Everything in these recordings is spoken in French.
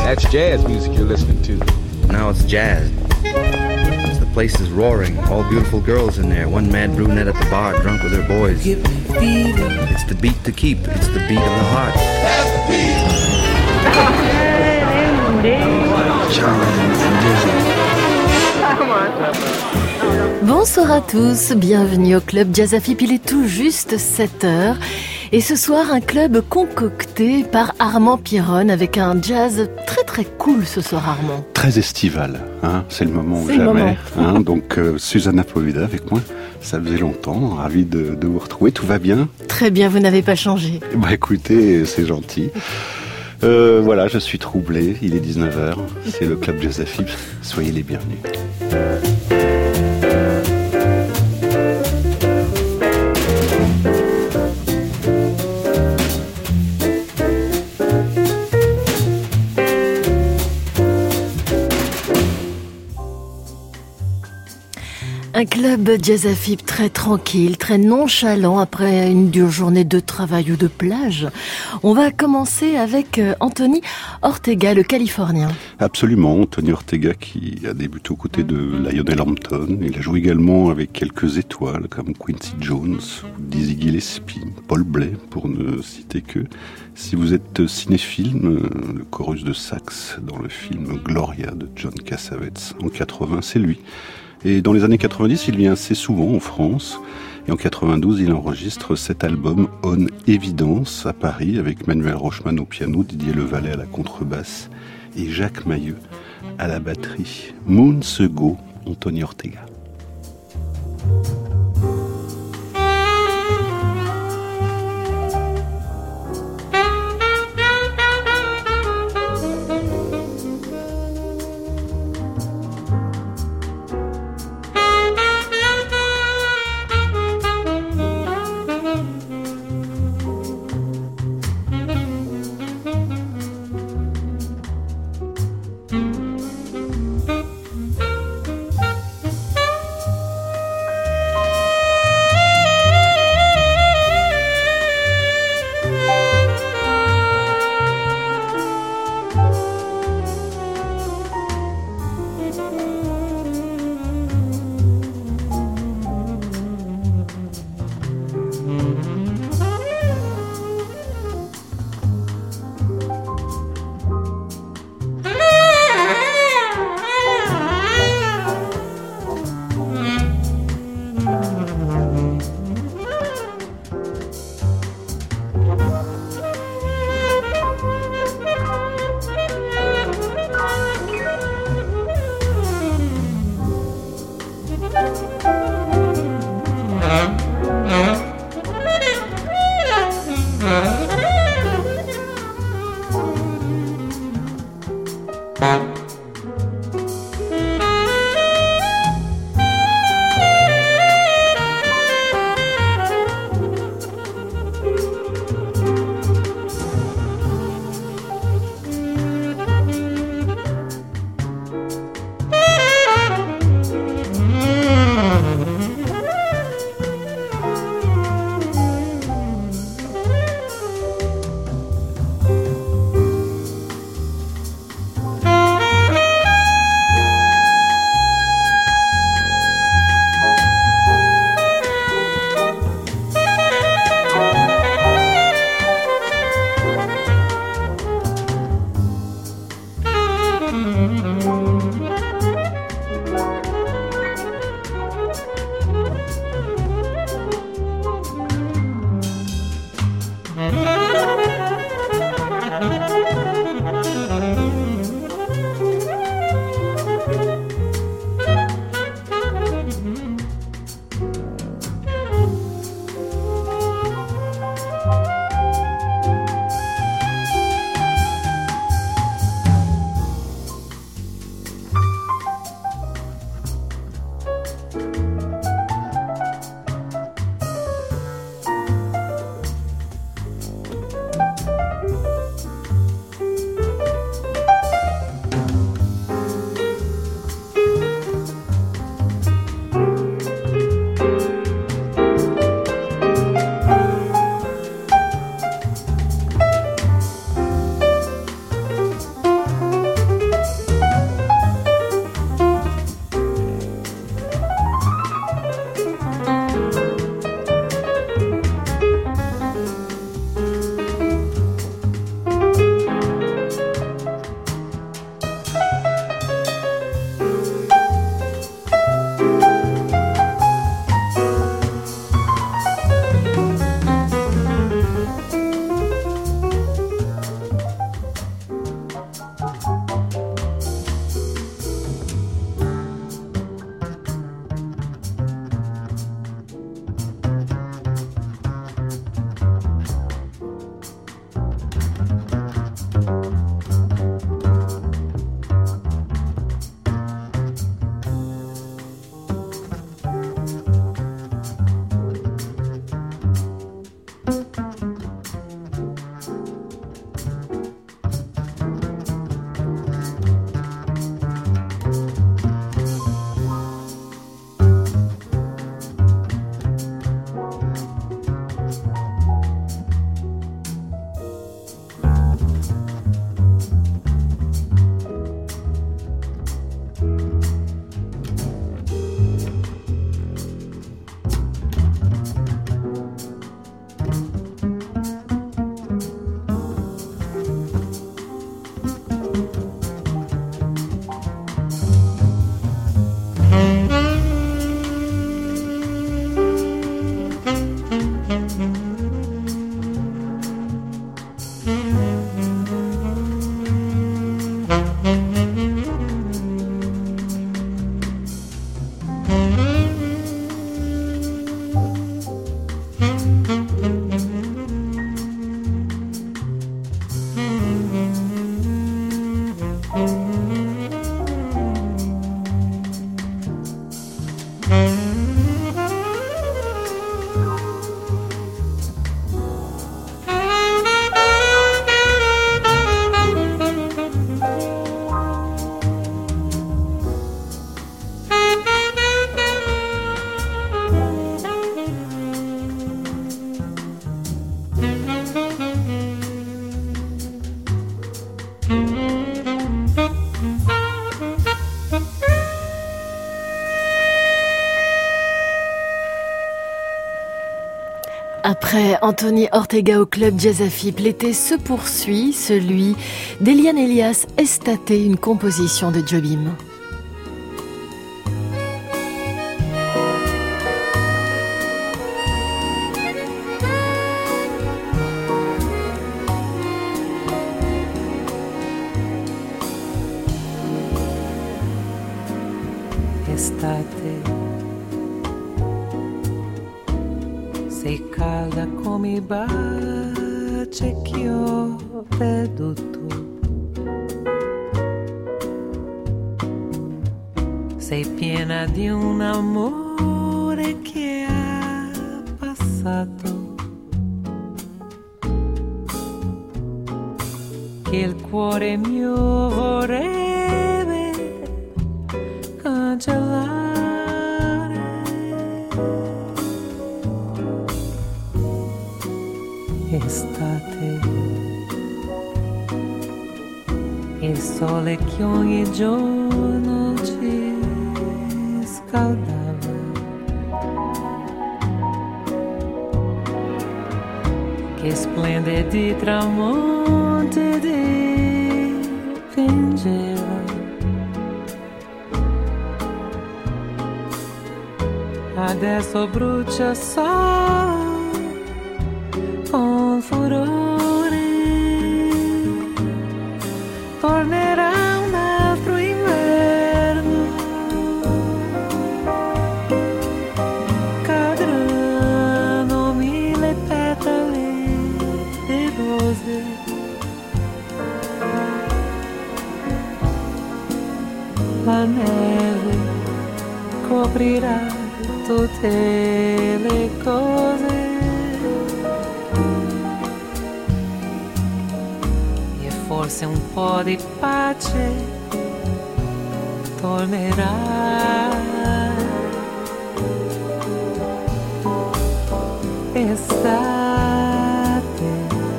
That's jazz music you're listening to. Now it's jazz. The place is roaring. All beautiful girls in there. One mad brunette at the bar, drunk with her boys. It's the beat to keep. It's the beat of the heart. That's the beat. Charlie and Dizzy. Bonsoir à tous, bienvenue au Club Jazz Afip, il est tout juste 7h. Et ce soir, un club concocté par Armand Piron avec un jazz très très cool ce soir, Armand. Très estival, hein, c'est le moment ou jamais. Hein, donc Susanna Poveda avec moi, ça faisait longtemps, ravi de vous retrouver, tout va bien? Très bien, vous n'avez pas changé. Bah écoutez, c'est gentil. Voilà, je suis troublé, il est 19h, c'est le Club Jazz Afip, soyez les bienvenus. Un club Jazz Afip très tranquille, très nonchalant après une dure journée de travail ou de plage. On va commencer avec Anthony Ortega, le Californien. Absolument, Anthony Ortega qui a débuté aux côtés de Lionel Hampton. Il a joué également avec quelques étoiles comme Quincy Jones, Dizzy Gillespie, Paul Bley, pour ne citer que. Si vous êtes cinéphile, le chorus de sax dans le film Gloria de John Cassavetes en 80, c'est lui. Et dans les années 90, il vient assez souvent en France. Et en 92, il enregistre cet album On Évidence à Paris avec Manuel Rochman au piano, Didier Levalet à la contrebasse et Jacques Mailleux à la batterie. Moon Se Go, Anthony Ortega. Après Anthony Ortega au club Jazz Afib, l'été se poursuit, celui d'Eliane Elias Estate, une composition de Jobim. Estate, sei calda come i baci che ho perduto. Sei piena di un amore che ha passato, che il cuore mio vorrebbe cancellare. Estate, il sole che ogni giorno ci scaldava, che splende di tramonti dipingeva. Adesso brucia solo con furore, tornerà un altro inverno, cadranno 1000 petali di rose, la neve coprirà tutte le cose. Forse un po' di pace tornerà. Estate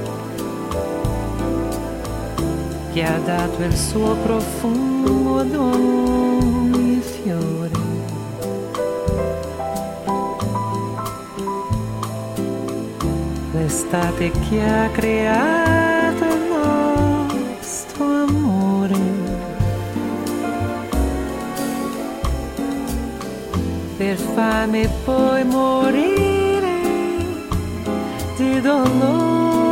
che ha dato il suo profumo ad ogni fiore. L'estate che ha creato il nostro amore, per farmi poi morire di dolore.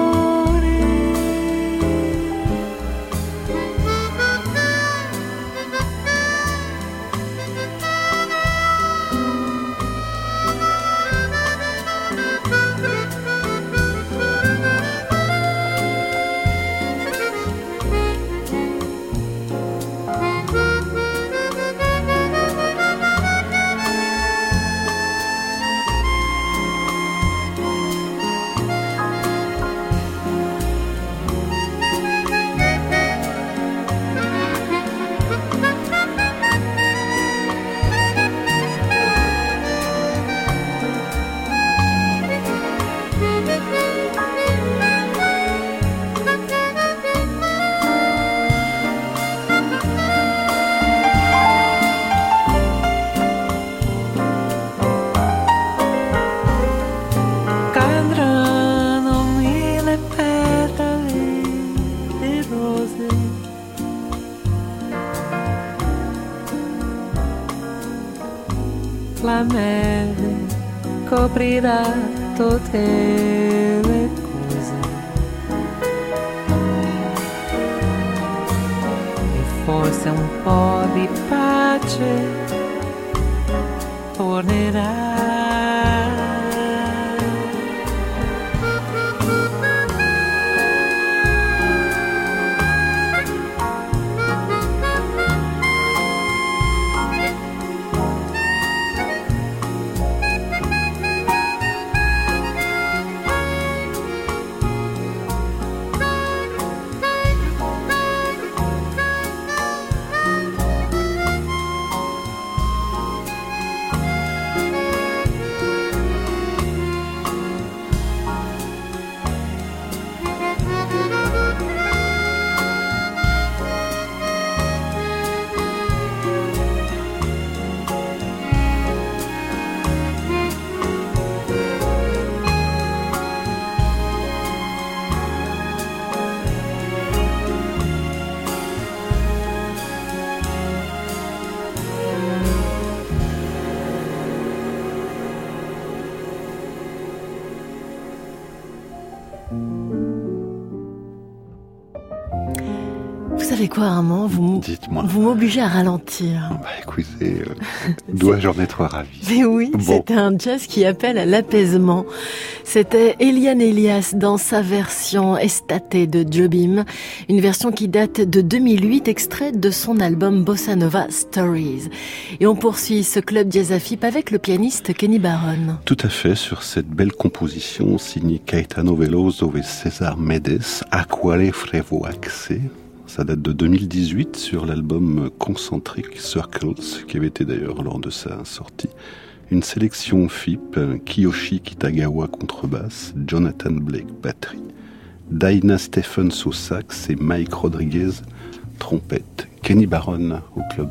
La neve coprirà tutte le cose e forse un po' di pace tornerà. savez quoi, Armand? Dites-moi. Vous m'obligez à ralentir. Bah écoutez, dois-je en être ravi? Mais oui, Bon. c'était un jazz qui appelle à l'apaisement. C'était Eliane Elias dans sa version estatée de Jobim, une version qui date de 2008, extraite de son album Bossa Nova Stories. Et on poursuit ce club jazz à FIP avec le pianiste Kenny Barron. Tout à fait, sur cette belle composition signée Caetano Veloso et César Mendes, A quale frevo accès. Ça date de 2018 sur l'album Concentric Circles, qui avait été d'ailleurs lors de sa sortie. Une sélection FIP, Kiyoshi Kitagawa contrebasse, Jonathan Blake batterie, Daina Stephens au sax et Mike Rodriguez trompette. Kenny Barron au club.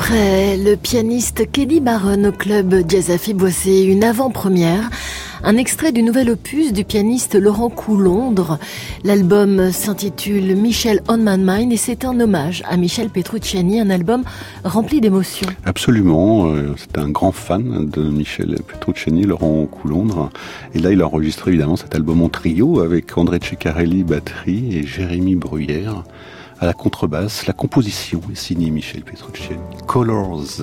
Après le pianiste Kelly Barron au club Jazz AFIP, voici une avant-première. Un extrait du nouvel opus du pianiste Laurent Coulondre. L'album s'intitule Michel on My Mind et c'est un hommage à Michel Petrucciani, un album rempli d'émotions. Absolument, c'est un grand fan de Michel Petrucciani, Laurent Coulondre. Et là, il a enregistré évidemment cet album en trio avec André Ceccarelli, batterie, et Jérémy Bruyère à la contrebasse. La composition est signée Michel Petrucciani. Colors.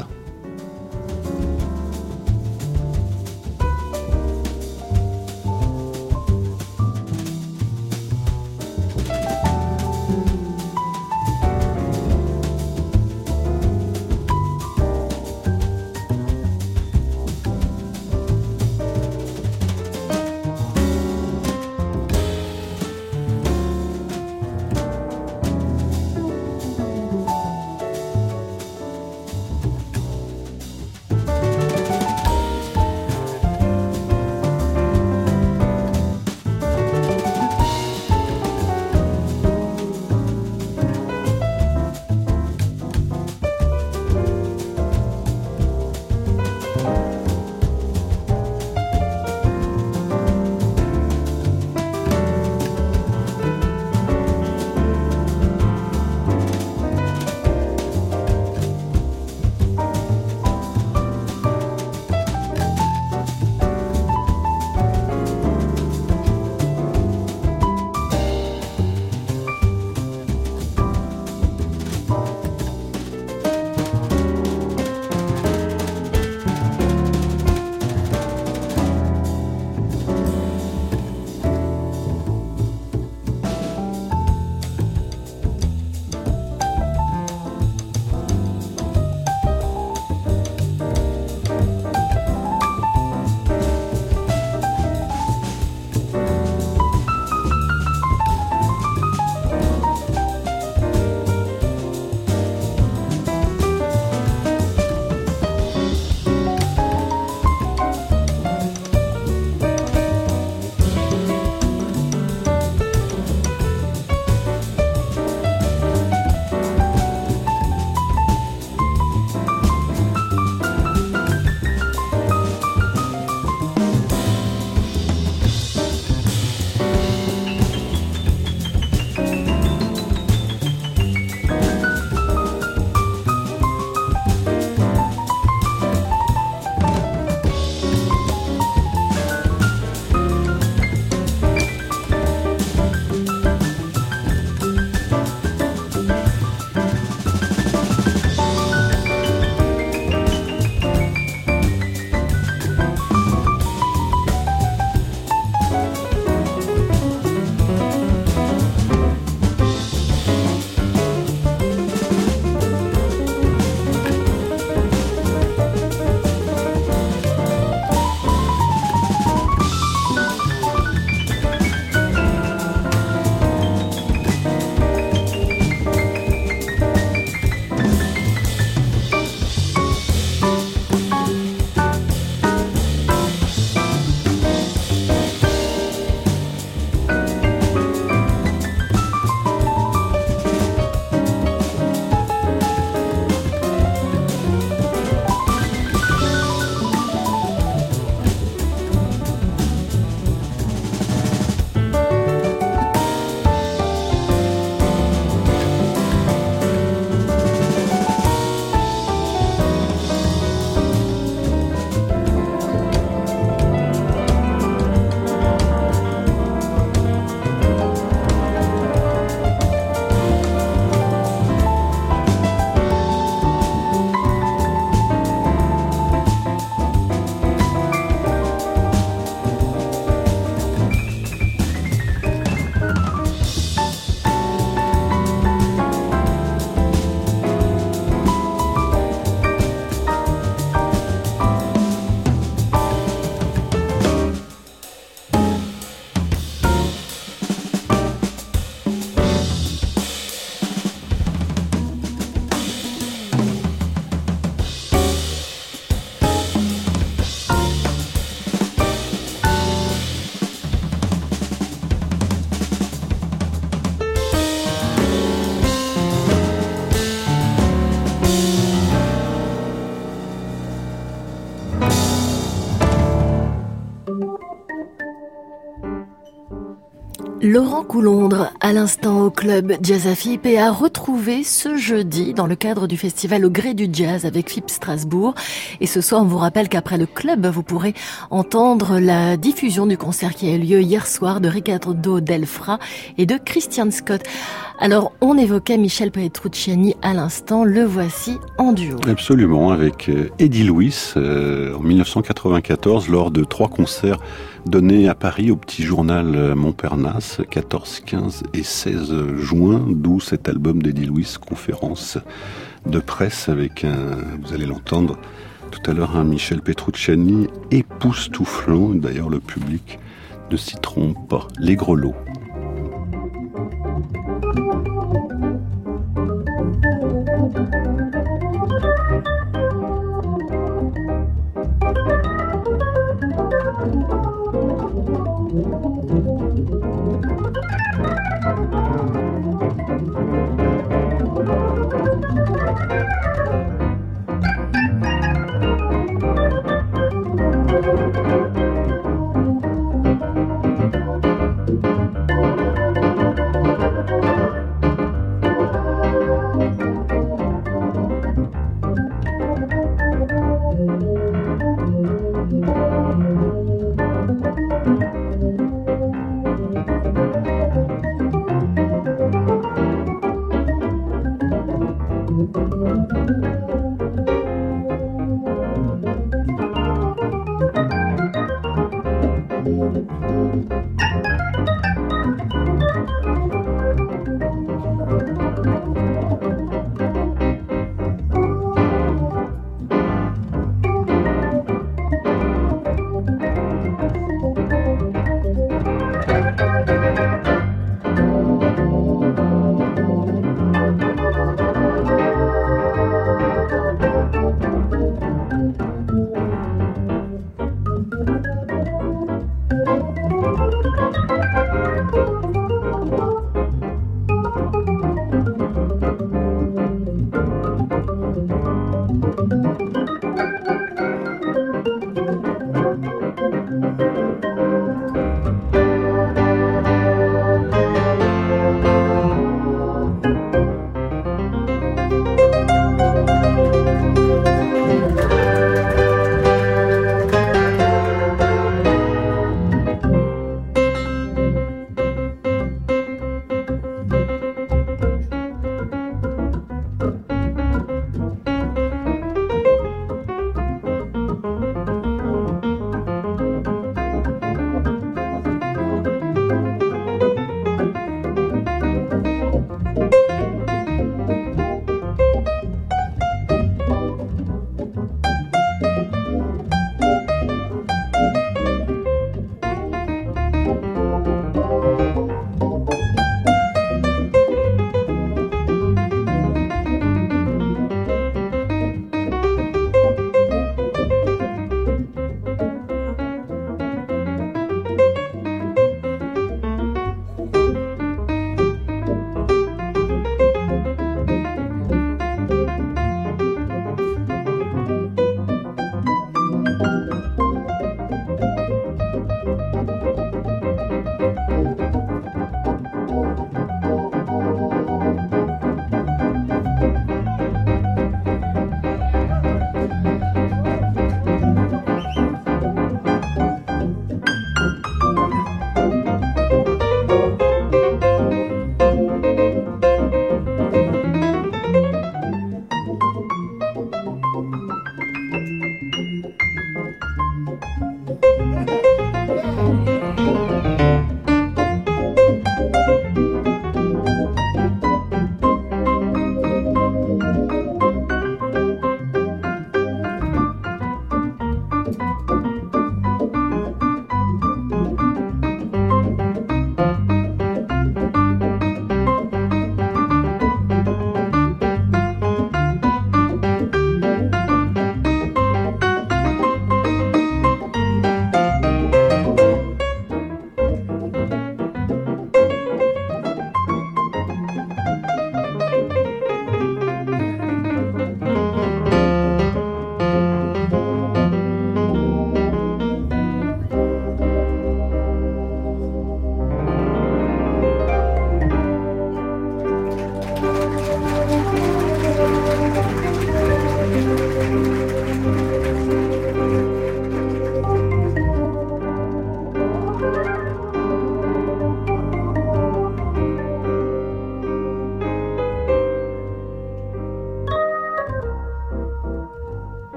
Laurent Coulondre, à l'instant au club Jazz à FIP, et à retrouver ce jeudi dans le cadre du festival Au Gré du Jazz avec FIP Strasbourg. Et ce soir, on vous rappelle qu'après le club, vous pourrez entendre la diffusion du concert qui a eu lieu hier soir de Riccardo Del Fra et de Christian Scott. Alors, on évoquait Michel Petrucciani à l'instant, le voici en duo. Absolument, avec Eddie Louis en 1994 lors de 3 concerts donnés à Paris au Petit Journal Montparnasse, 14, 15 et 16 juin, d'où cet album d'Eddie Louis, conférence de presse avec vous allez l'entendre tout à l'heure, un Michel Petrucciani époustouflant. D'ailleurs, le public ne s'y trompe pas. Les grelots.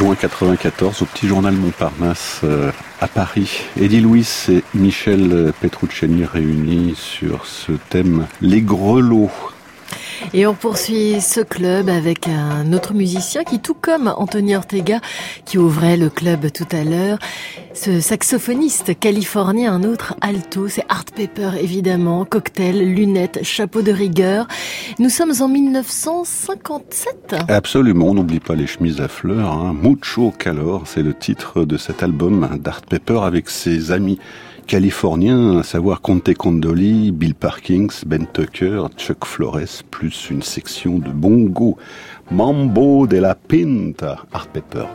juin 94 au Petit Journal Montparnasse à Paris. Eddie Louis et Michel Petrucciani réunis sur ce thème Les Grelots. Et on poursuit ce club avec un autre musicien qui, tout comme Anthony Ortega, qui ouvrait le club tout à l'heure, ce saxophoniste californien, un autre alto, c'est Art Pepper évidemment, cocktail, lunettes, chapeau de rigueur. Nous sommes en 1957. Absolument, on n'oublie pas les chemises à fleurs, hein. Mucho Calor, c'est le titre de cet album d'Art Pepper avec ses amis californiens, à savoir Conte Condoli, Bill Parkins, Ben Tucker, Chuck Flores, plus une section de bongo. Mambo de la Pinta, Art Pepper.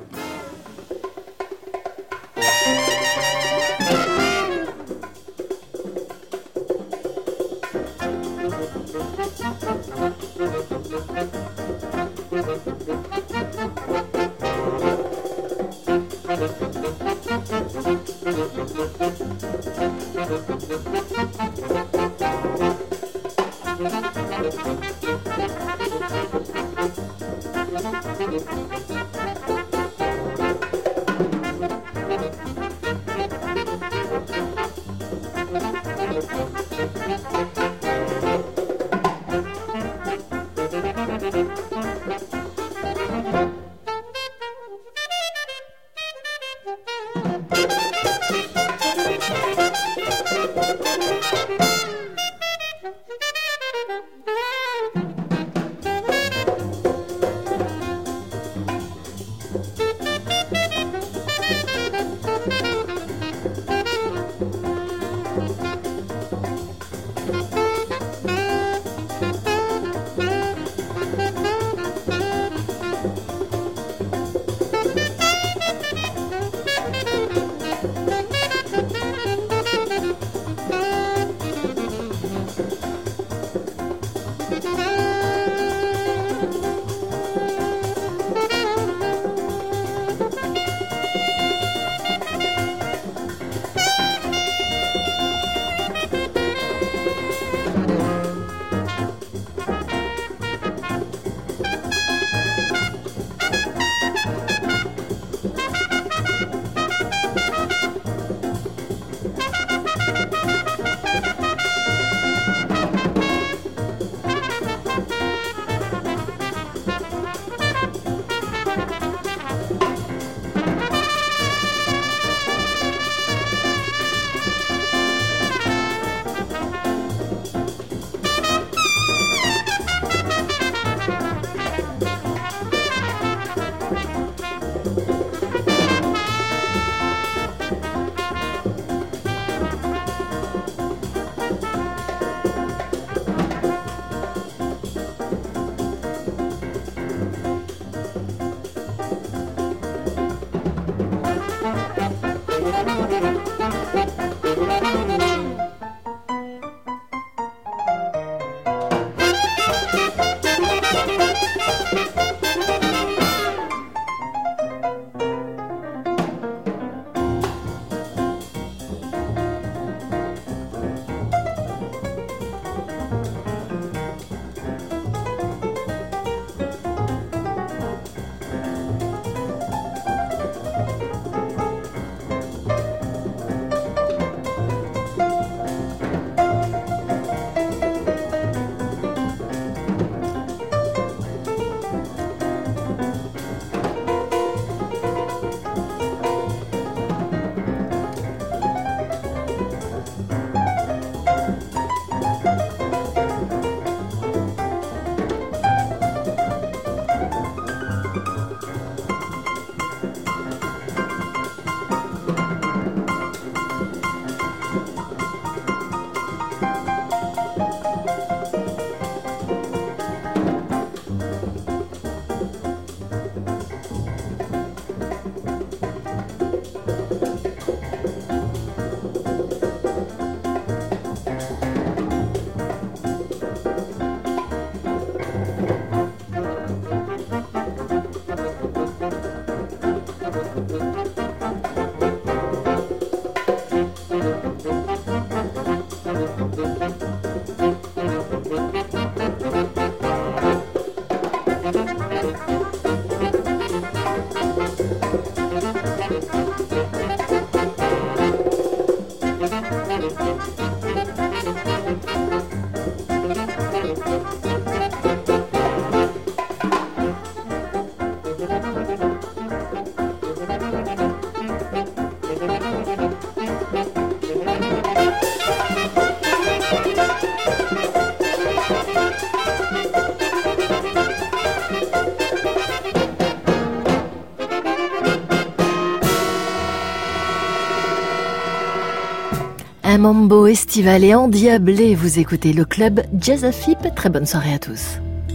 Un mambo estival et endiablé, vous écoutez le club Jazz Afip. Très bonne soirée à tous.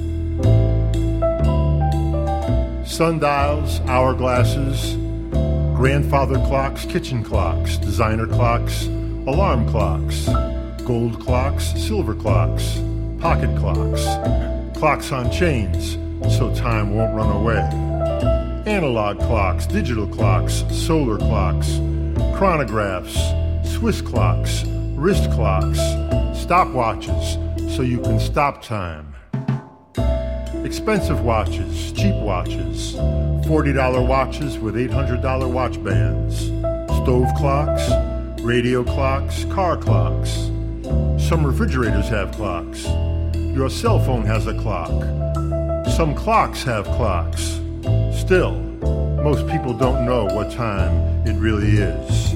Sundials, hourglasses, grandfather clocks, kitchen clocks, designer clocks, alarm clocks, gold clocks, silver clocks, pocket clocks, clocks on chains so time won't run away, analog clocks, digital clocks, solar clocks, chronographs, Swiss clocks, wrist clocks, stopwatches so you can stop time, expensive watches, cheap watches, $40 watches with $800 watch bands, stove clocks, radio clocks, car clocks. Some refrigerators have clocks. Your cell phone has a clock. Some clocks have clocks. Still, most people don't know what time it really is.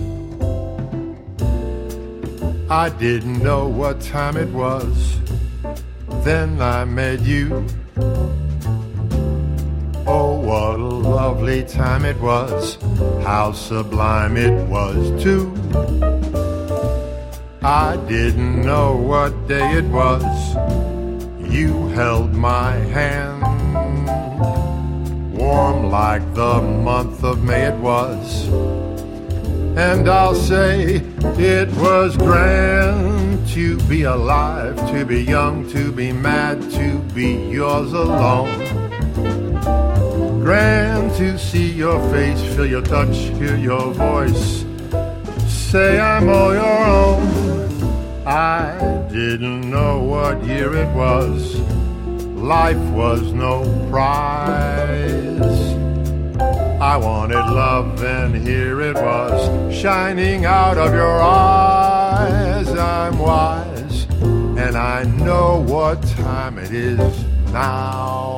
I didn't know what time it was. Then I met you. Oh, what a lovely time it was. How sublime it was, too. I didn't know what day it was. You held my hand. Warm like the month of May it was. And I'll say it was grand to be alive, to be young, to be mad, to be yours alone. Grand to see your face, feel your touch, hear your voice. Say I'm all your own. I didn't know what year it was. Life was no prize. I wanted love and here it was, shining out of your eyes. I'm wise and I know what time it is now.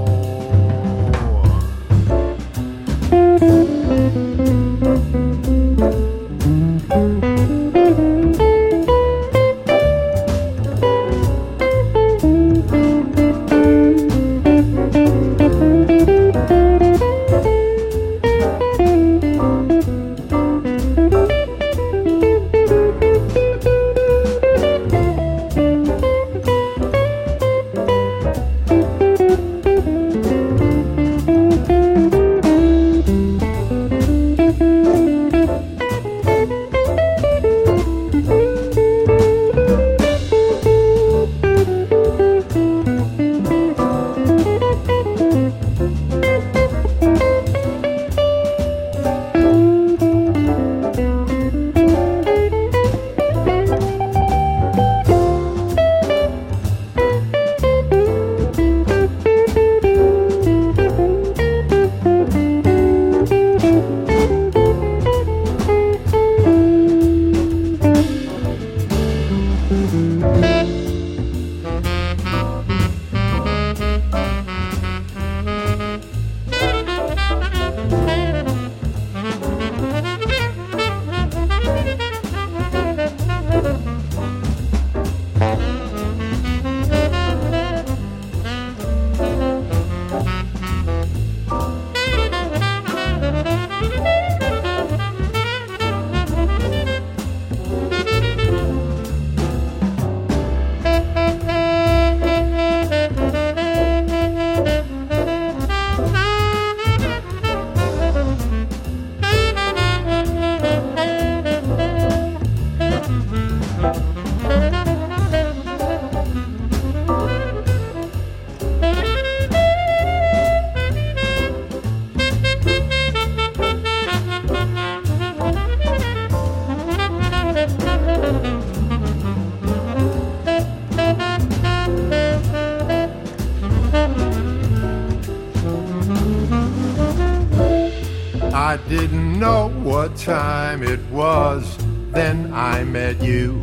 I didn't know what time it was, then I met you.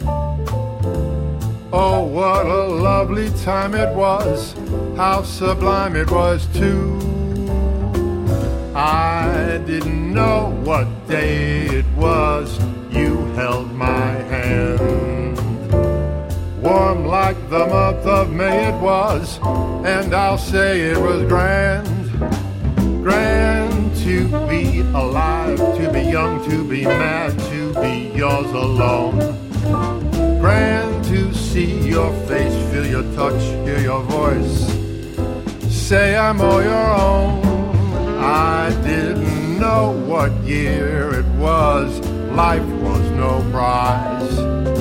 Oh, what a lovely time it was, how sublime it was too. I didn't know what day it was, you held my hand. Warm like the month of May it was, and I'll say it was grand, grand to to be alive, to be young, to be mad, to be yours alone. Grand to see your face, feel your touch, hear your voice. Say I'm all your own. I didn't know what year it was. Life was no prize.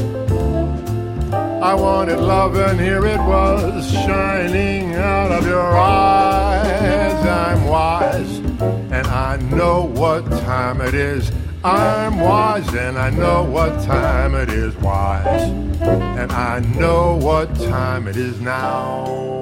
I wanted love and here it was, shining out of your eyes. I'm wise and I know what time it is. I'm wise and I know what time it is. Wise and I know what time it is now.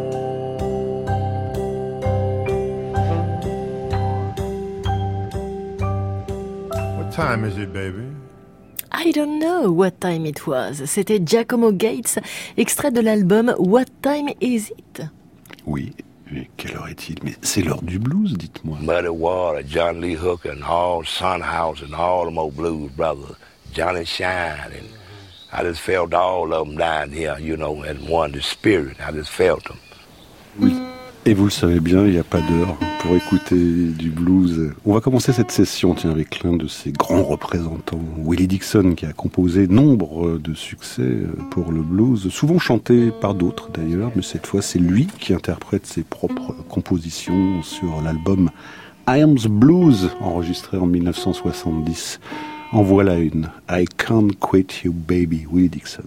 What time is it, baby? I don't know what time it was. C'était Giacomo Gates, extrait de l'album What Time Is It? Oui, mais quelle heure est-il? Mais c'est l'heure du blues, dites-moi. Muddy Water, John Lee Hooker, and all Son House, and all them old blues brothers, Johnny Shine, and I just felt all of them down here, you know, and one, the spirit, I just felt them. Oui, et vous le savez bien, il n'y a pas d'heure pour écouter du blues. On va commencer cette session avec l'un de ses grands représentants, Willie Dixon, qui a composé nombre de succès pour le blues, souvent chanté par d'autres d'ailleurs, mais cette fois c'est lui qui interprète ses propres compositions sur l'album Iams Blues, enregistré en 1970. En voilà une, I Can't Quit You Baby, Willie Dixon.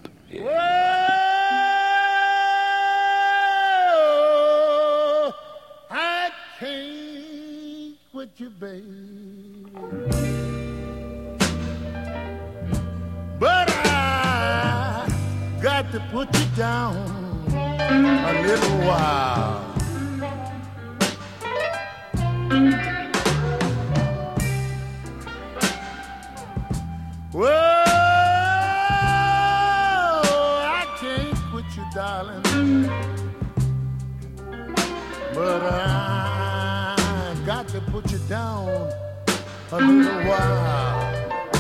With you, baby, but I got to put you down a little while. Whoa, I can't quit you, darling, but I got to put you down a little while.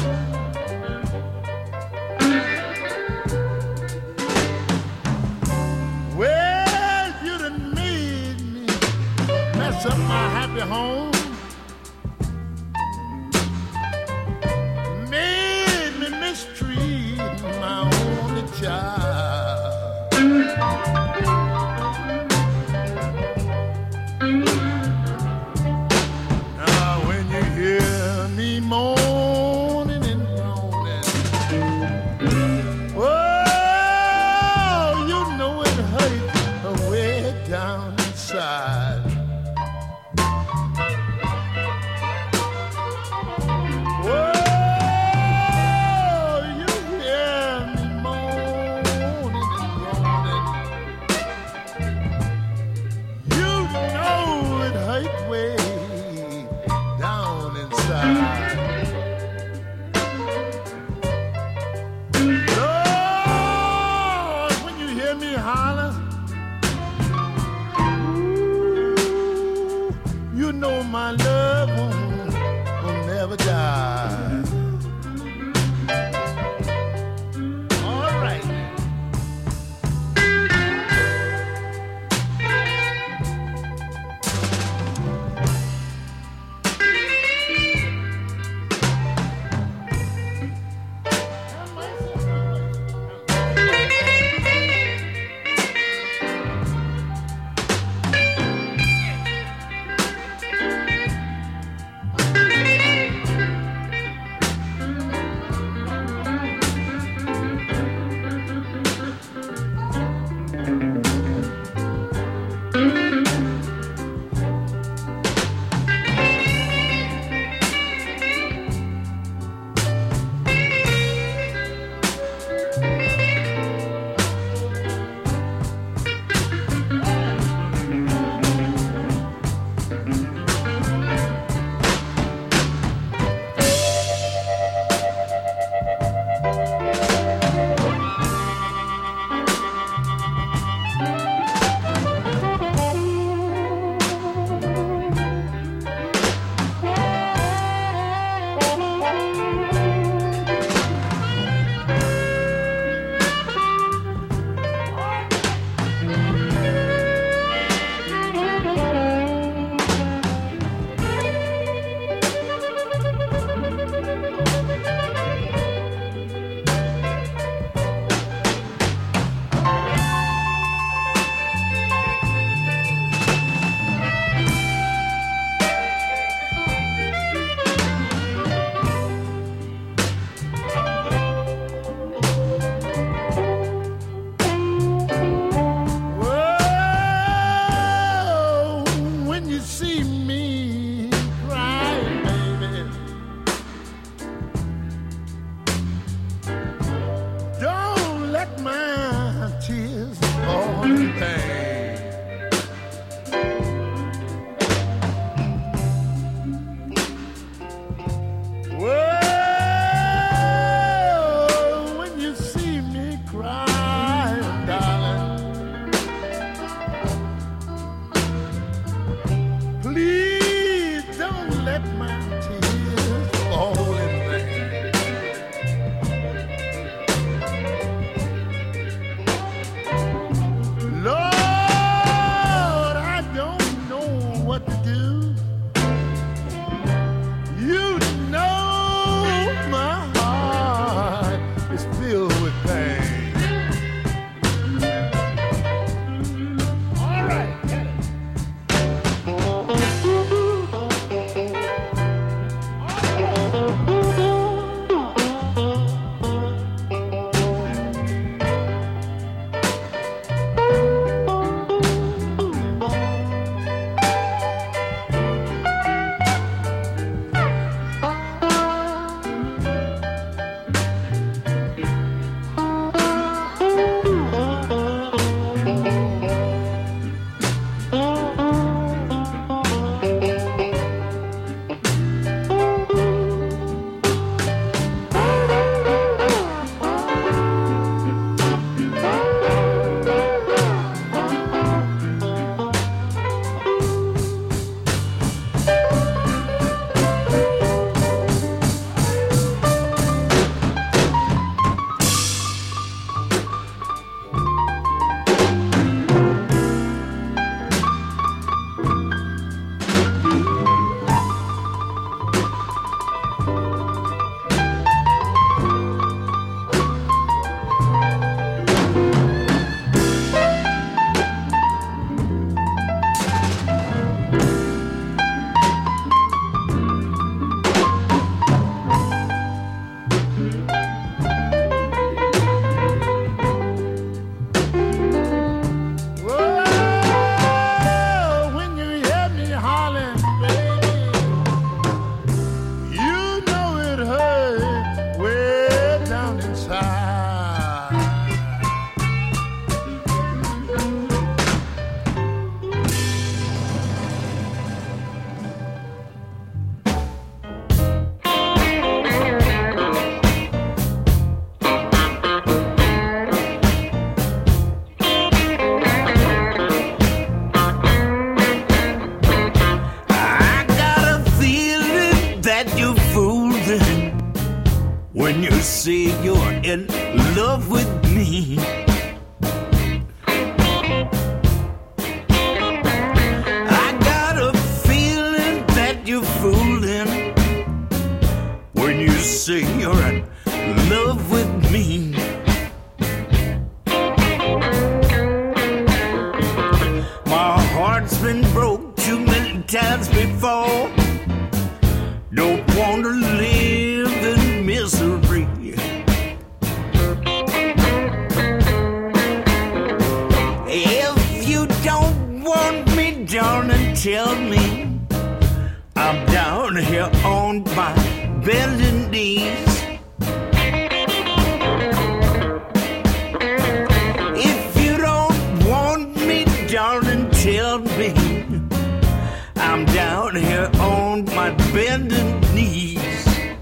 Well, you done made me mess up my happy home, made me mistreat my only child. Now when you hear me moan you say you're in love with me. I got a feeling that you're fooling when you say you're in love with me. My heart's been broke too many times before. Don't want to live in misery. If you don't want me, darling, tell me. I'm down here on my bending knees. If you don't want me, darling, tell me. I'm down here on my bending knees.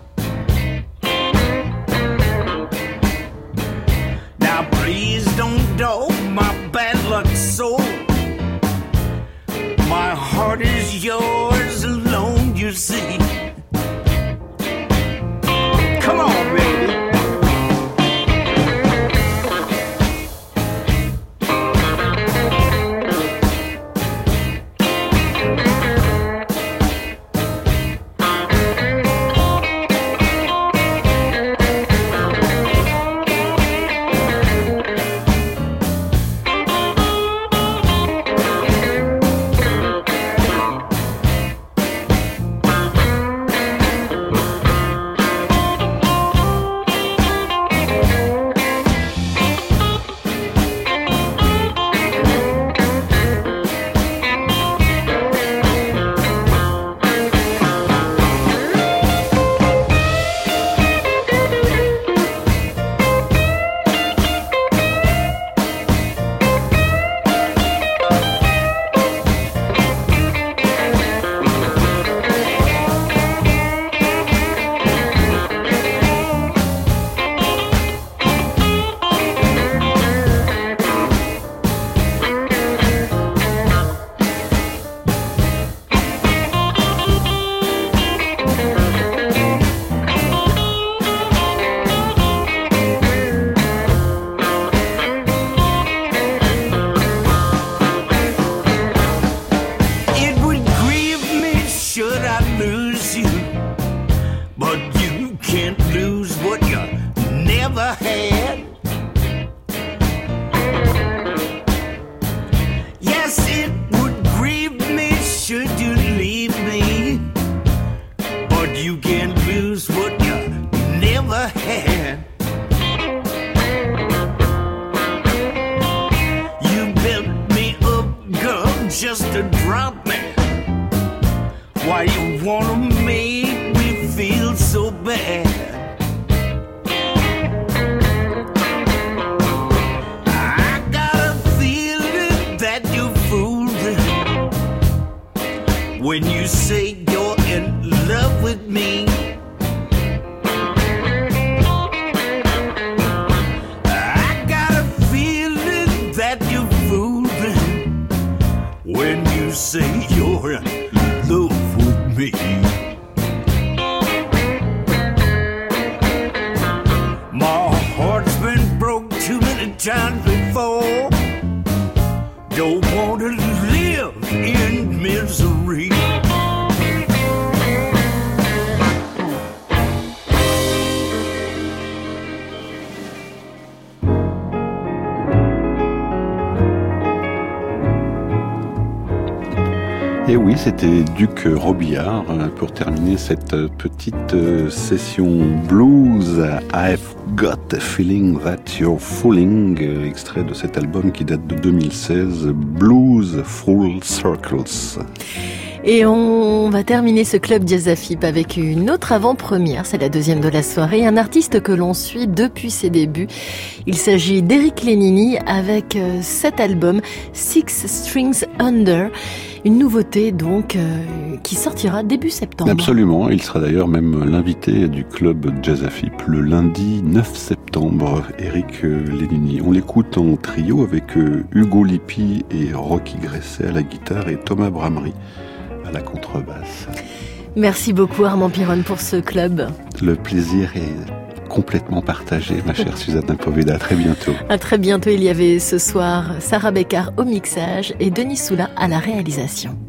Now please don't dog my bad luck soul. My heart is yours alone, you see. Come on, baby. Et oui, c'était Duc Robillard pour terminer cette petite session blues. I've got a feeling that you're fooling, extrait de cet album qui date de 2016, Blues Full Circles. Et on va terminer ce club Jazz AFIP avec une autre avant-première, c'est la deuxième de la soirée, un artiste que l'on suit depuis ses débuts. Il s'agit d'Eric Lénini avec cet album Six Strings Under, une nouveauté donc qui sortira début septembre. Absolument, il sera d'ailleurs même l'invité du club Jazz AFIP le lundi 9 septembre, Eric Lénini. On l'écoute en trio avec Hugo Lippi et Rocky Gresset à la guitare et Thomas Bramery à la contrebasse. Merci beaucoup Armand Piron pour ce club. Le plaisir est complètement partagé, ma chère Susanna Poveda. À très bientôt. À très bientôt. Il y avait ce soir Sarah Beccard au mixage et Denis Soula à la réalisation.